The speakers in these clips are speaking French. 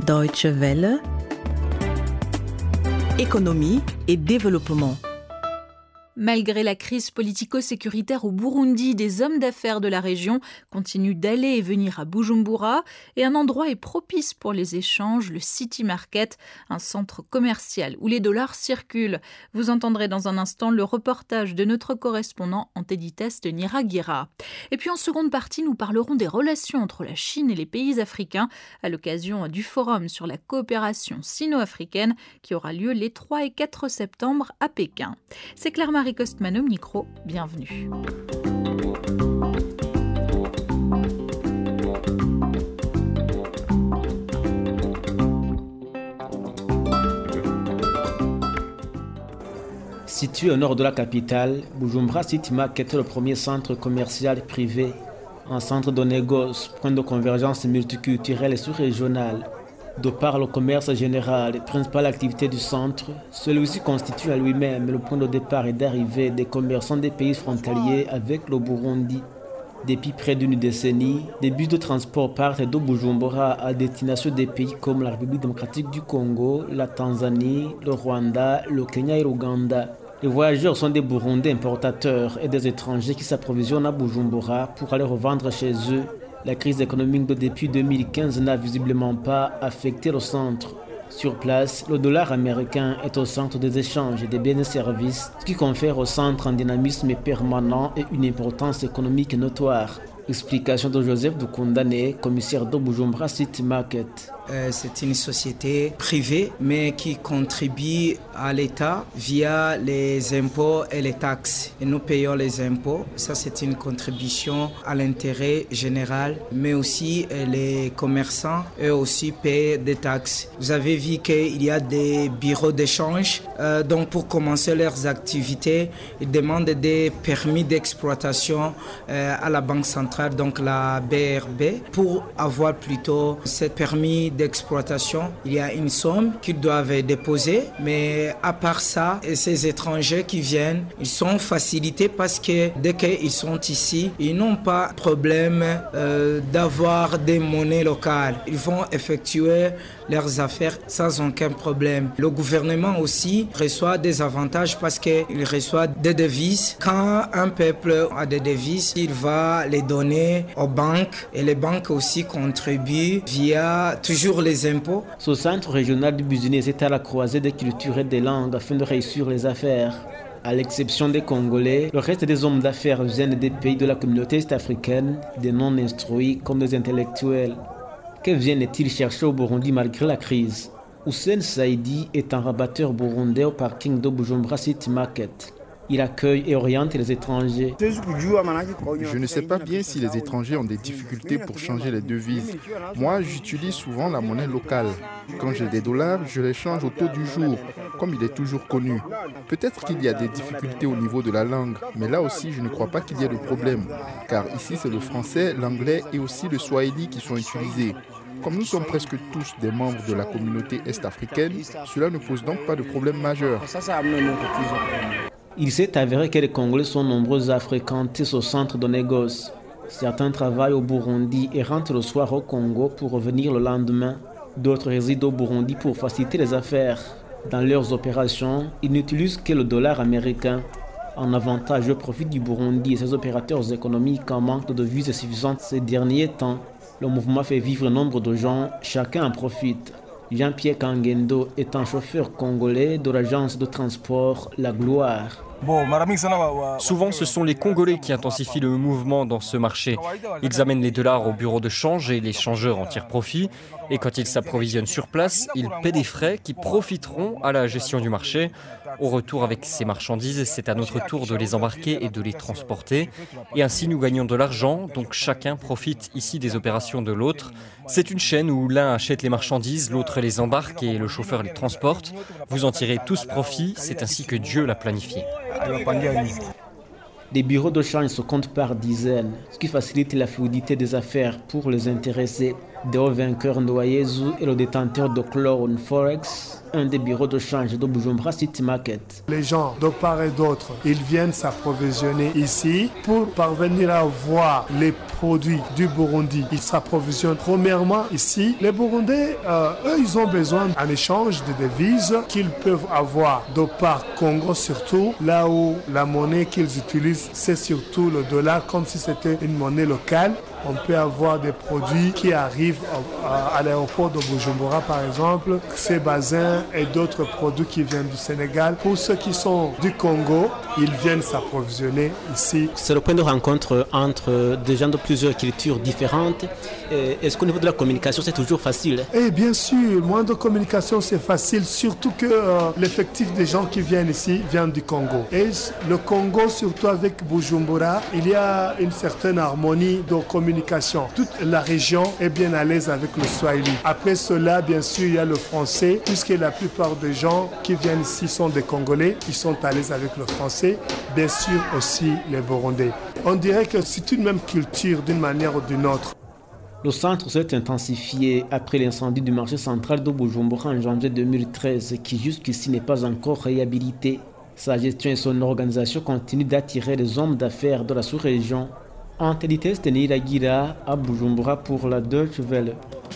Deutsche Welle, économie et développement. Malgré la crise politico-sécuritaire au Burundi, des hommes d'affaires de la région continuent d'aller et venir à Bujumbura et un endroit est propice pour les échanges, le City Market, un centre commercial où les dollars circulent. Vous entendrez dans un instant le reportage de notre correspondant Anteditest Niragira. Et puis en seconde partie, nous parlerons des relations entre la Chine et les pays africains à l'occasion du forum sur la coopération sino-africaine qui aura lieu les 3 et 4 septembre à Pékin. C'est Claire-Marie Costman au micro, bienvenue. Situé au nord de la capitale, Bujumbura City Market est le premier centre commercial privé, un centre de négoce, point de convergence multiculturelle et sous-régionale. De par le commerce général, principale activité du centre, celui-ci constitue à lui-même le point de départ et d'arrivée des commerçants des pays frontaliers avec le Burundi. Depuis près d'une décennie, des bus de transport partent de Bujumbura à destination des pays comme la République démocratique du Congo, la Tanzanie, le Rwanda, le Kenya et l'Ouganda. Les voyageurs sont des Burundais importateurs et des étrangers qui s'approvisionnent à Bujumbura pour aller revendre chez eux. La crise économique de depuis 2015 n'a visiblement pas affecté le centre. Sur place, le dollar américain est au centre des échanges des biens et services, ce qui confère au centre un dynamisme permanent et une importance économique notoire. Explication de Joseph Dukundane, commissaire de Bujumbura City Market. C'est une société privée, mais qui contribue à l'État via les impôts et les taxes. Et nous payons les impôts. Ça, c'est une contribution à l'intérêt général, mais aussi les commerçants, eux aussi, paient des taxes. Vous avez vu qu'il y a des bureaux d'échange. Donc, pour commencer leurs activités, ils demandent des permis d'exploitation à la Banque centrale, donc la BRB, pour avoir plutôt ces permis d'exploitation. Il y a une somme qu'ils doivent déposer, mais à part ça, ces étrangers qui viennent, ils sont facilités parce que dès qu'ils sont ici, ils n'ont pas de problème d'avoir des monnaies locales. Ils vont effectuer leurs affaires sans aucun problème. Le gouvernement aussi reçoit des avantages parce qu'il reçoit des devises. Quand un peuple a des devises, il va les donner aux banques et les banques aussi contribuent via toujours les impôts. Ce centre régional du business est à la croisée des cultures et des langues afin de réussir les affaires. À l'exception des Congolais, le reste des hommes d'affaires viennent des pays de la communauté est-africaine, des non-instruits comme des intellectuels. Que viennent-ils chercher au Burundi malgré la crise? Hussein Saidi est un rabatteur burundais au parking de Bujumbura City Market. Il accueille et oriente les étrangers. Je ne sais pas bien si les étrangers ont des difficultés pour changer les devises. Moi, j'utilise souvent la monnaie locale. Quand j'ai des dollars, je les change au taux du jour, comme il est toujours connu. Peut-être qu'il y a des difficultés au niveau de la langue, mais là aussi, je ne crois pas qu'il y ait de problème. Car ici, c'est le français, l'anglais et aussi le swahili qui sont utilisés. Comme nous sommes presque tous des membres de la communauté est-africaine, cela ne pose donc pas de problème majeur. Il s'est avéré que les Congolais sont nombreux à fréquenter ce centre de négoce. Certains travaillent au Burundi et rentrent le soir au Congo pour revenir le lendemain. D'autres résident au Burundi pour faciliter les affaires. Dans leurs opérations, ils n'utilisent que le dollar américain. En avantage au profit du Burundi et ses opérateurs économiques en manque de devises suffisantes ces derniers temps. Le mouvement fait vivre nombre de gens, chacun en profite. Jean-Pierre Kangendo est un chauffeur congolais de l'agence de transport La Gloire. Souvent, ce sont les Congolais qui intensifient le mouvement dans ce marché. Ils amènent les dollars au bureau de change et les changeurs en tirent profit. Et quand ils s'approvisionnent sur place, ils paient des frais qui profiteront à la gestion du marché. Au retour avec ces marchandises, c'est à notre tour de les embarquer et de les transporter. Et ainsi, nous gagnons de l'argent, donc chacun profite ici des opérations de l'autre. C'est une chaîne où l'un achète les marchandises, l'autre les embarque et le chauffeur les transporte. Vous en tirez tous profit, c'est ainsi que Dieu l'a planifié. Des bureaux de change se comptent par dizaines, ce qui facilite la fluidité des affaires pour les intéressés. Deo Vainqueur Ndoyezu est le détenteur de Clone Forex, un des bureaux de change de Bujumbura City Market. Les gens de part et d'autre, ils viennent s'approvisionner ici pour parvenir à voir les produits du Burundi. Ils s'approvisionnent premièrement ici. Les Burundais, eux, ils ont besoin en échange de devises qu'ils peuvent avoir de part Congo surtout, là où la monnaie qu'ils utilisent, c'est surtout le dollar, comme si c'était une monnaie locale. On peut avoir des produits qui arrivent à l'aéroport de Bujumbura, par exemple, ces basins et d'autres produits qui viennent du Sénégal. Pour ceux qui sont du Congo, ils viennent s'approvisionner ici. C'est le point de rencontre entre des gens de plusieurs cultures différentes. Est-ce qu'au niveau de la communication, c'est toujours facile? Et bien sûr, moins de communication, c'est facile, surtout que l'effectif des gens qui viennent ici vient du Congo. Et le Congo, surtout avec Bujumbura, il y a une certaine harmonie de communication. Toute la région est bien à l'aise avec le Swahili. Après cela, bien sûr, il y a le français, puisque la plupart des gens qui viennent ici sont des Congolais, ils sont à l'aise avec le français. Bien sûr aussi les Burundais. On dirait que c'est une même culture d'une manière ou d'une autre. Le centre s'est intensifié après l'incendie du marché central de Bujumbura en janvier 2013, qui jusqu'ici n'est pas encore réhabilité. Sa gestion et son organisation continuent d'attirer les hommes d'affaires de la sous-région. Antélité Stenira Gira à Bujumbura pour la Deutsche Welle.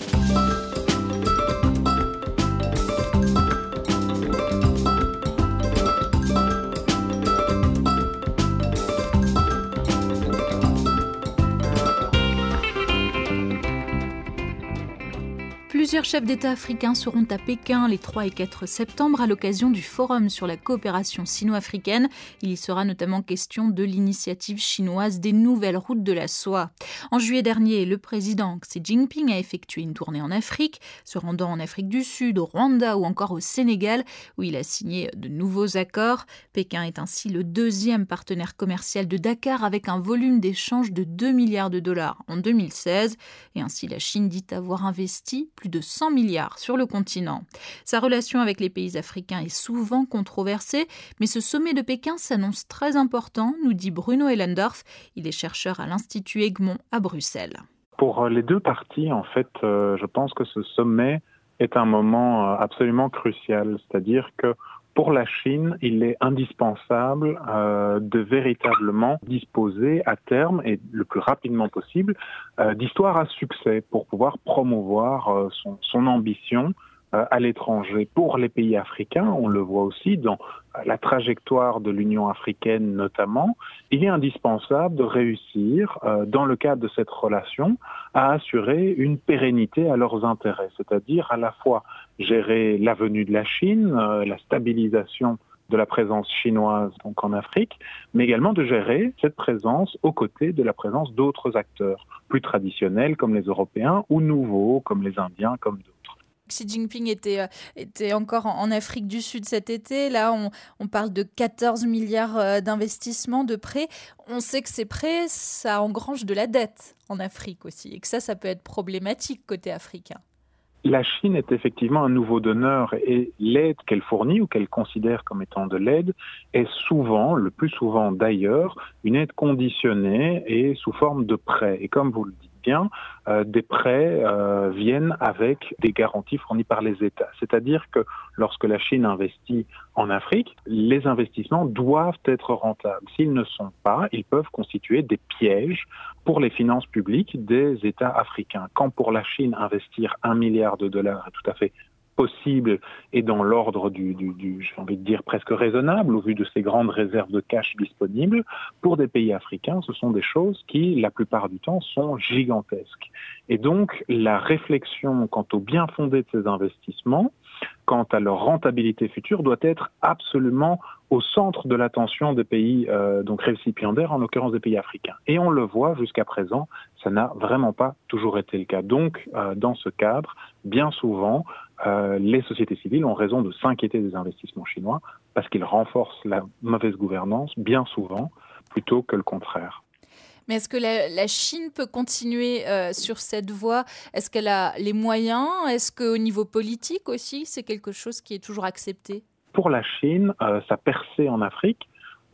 Plusieurs chefs d'État africains seront à Pékin les 3 et 4 septembre à l'occasion du Forum sur la coopération sino-africaine. Il y sera notamment question de l'initiative chinoise des nouvelles routes de la soie. En juillet dernier, le président Xi Jinping a effectué une tournée en Afrique, se rendant en Afrique du Sud, au Rwanda ou encore au Sénégal, où il a signé de nouveaux accords. Pékin est ainsi le deuxième partenaire commercial de Dakar avec un volume d'échange de 2 milliards de dollars en 2016. Et ainsi, la Chine dit avoir investi plus de 100 milliards sur le continent. Sa relation avec les pays africains est souvent controversée, mais ce sommet de Pékin s'annonce très important, nous dit Bruno Ellendorf. Il est chercheur à l'Institut Egmont à Bruxelles. Pour les deux parties, en fait, je pense que ce sommet est un moment absolument crucial. C'est-à-dire que pour la Chine, il est indispensable de véritablement disposer à terme et le plus rapidement possible d'histoires à succès pour pouvoir promouvoir son ambition à l'étranger. Pour les pays africains, on le voit aussi dans la trajectoire de l'Union africaine notamment, il est indispensable de réussir, dans le cadre de cette relation, à assurer une pérennité à leurs intérêts, c'est-à-dire à la fois gérer la venue de la Chine, la stabilisation de la présence chinoise donc en Afrique, mais également de gérer cette présence aux côtés de la présence d'autres acteurs, plus traditionnels comme les Européens ou nouveaux comme les Indiens, comme d'autres. Xi Jinping était encore en Afrique du Sud cet été. Là, on parle de 14 milliards d'investissements, de prêts. On sait que ces prêts, ça engrange de la dette en Afrique aussi, et que ça peut être problématique côté africain. La Chine est effectivement un nouveau donneur et l'aide qu'elle fournit ou qu'elle considère comme étant de l'aide est souvent, le plus souvent d'ailleurs, une aide conditionnée et sous forme de prêts. Et comme vous le dites bien, des prêts viennent avec des garanties fournies par les États. C'est-à-dire que lorsque la Chine investit en Afrique, les investissements doivent être rentables. S'ils ne sont pas, ils peuvent constituer des pièges pour les finances publiques des États africains. Quand pour la Chine, investir 1 milliard de dollars est tout à fait possible et dans l'ordre du j'ai envie de dire presque raisonnable au vu de ces grandes réserves de cash disponibles, pour des pays africains, ce sont des choses qui, la plupart du temps, sont gigantesques. Et donc, la réflexion quant au bien fondé de ces investissements, quant à leur rentabilité future, doit être absolument au centre de l'attention des pays donc récipiendaires, en l'occurrence des pays africains. Et on le voit jusqu'à présent, ça n'a vraiment pas toujours été le cas. Donc, dans ce cadre, bien souvent, les sociétés civiles ont raison de s'inquiéter des investissements chinois parce qu'ils renforcent la mauvaise gouvernance, bien souvent, plutôt que le contraire. Mais est-ce que la Chine peut continuer sur cette voie ? Est-ce qu'elle a les moyens ? Est-ce qu'au niveau politique aussi, c'est quelque chose qui est toujours accepté ? Pour la Chine, sa percée en Afrique,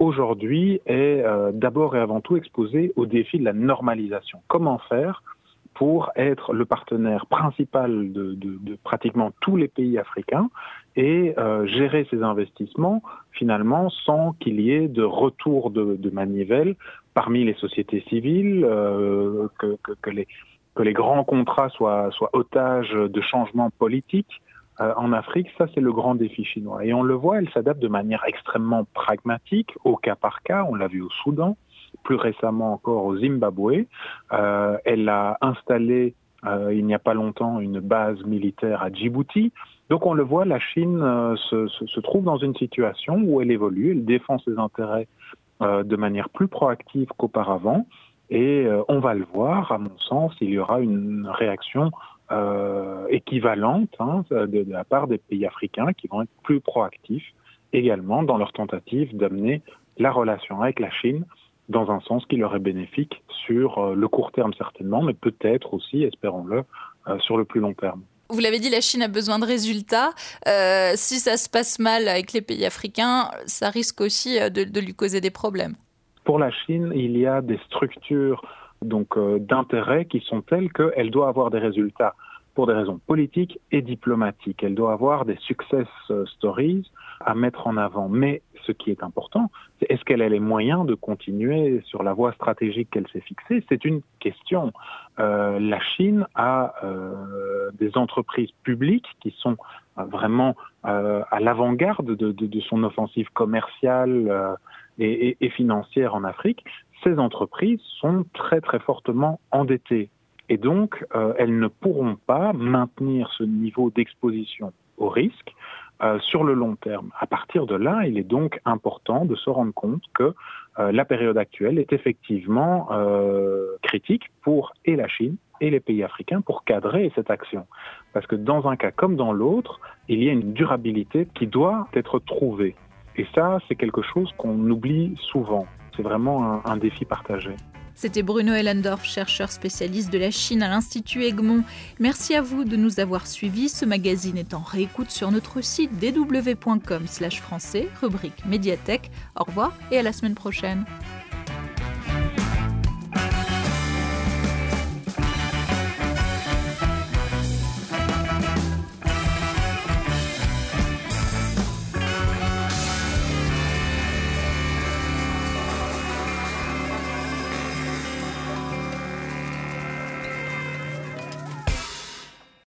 aujourd'hui, est d'abord et avant tout exposée au défi de la normalisation. Comment faire pour être le partenaire principal de pratiquement tous les pays africains et gérer ces investissements finalement sans qu'il y ait de retour de manivelle parmi les sociétés civiles, que les grands contrats soient otages de changements politiques. En Afrique, ça c'est le grand défi chinois. Et on le voit, elle s'adapte de manière extrêmement pragmatique, au cas par cas. On l'a vu au Soudan, plus récemment encore au Zimbabwe. Elle a installé il n'y a pas longtemps une base militaire à Djibouti. Donc on le voit, la Chine se trouve dans une situation où elle évolue, elle défend ses intérêts de manière plus proactive qu'auparavant. Et on va le voir, à mon sens, il y aura une réaction équivalente de la part des pays africains qui vont être plus proactifs également dans leur tentative d'amener la relation avec la Chine dans un sens qui leur est bénéfique sur le court terme certainement, mais peut-être aussi, espérons-le, sur le plus long terme. Vous l'avez dit, la Chine a besoin de résultats. Si ça se passe mal avec les pays africains, ça risque aussi de lui causer des problèmes. Pour la Chine, il y a des structures d'intérêt qui sont telles qu'elle doit avoir des résultats pour des raisons politiques et diplomatiques. Elle doit avoir des success stories à mettre en avant. Mais ce qui est important, c'est est-ce qu'elle a les moyens de continuer sur la voie stratégique qu'elle s'est fixée ? C'est une question. La Chine a des entreprises publiques qui sont vraiment à l'avant-garde de son offensive commerciale et financière en Afrique. Ces entreprises sont très très fortement endettées et donc elles ne pourront pas maintenir ce niveau d'exposition au risque sur le long terme. À partir de là, il est donc important de se rendre compte que la période actuelle est effectivement critique pour et la Chine et les pays africains pour cadrer cette action. Parce que dans un cas comme dans l'autre, il y a une durabilité qui doit être trouvée. Et ça, c'est quelque chose qu'on oublie souvent. C'est vraiment un défi partagé. C'était Bruno Ellendorf, chercheur spécialiste de la Chine à l'Institut Egmont. Merci à vous de nous avoir suivis. Ce magazine est en réécoute sur notre site dw.com/français, rubrique médiathèque. Au revoir et à la semaine prochaine.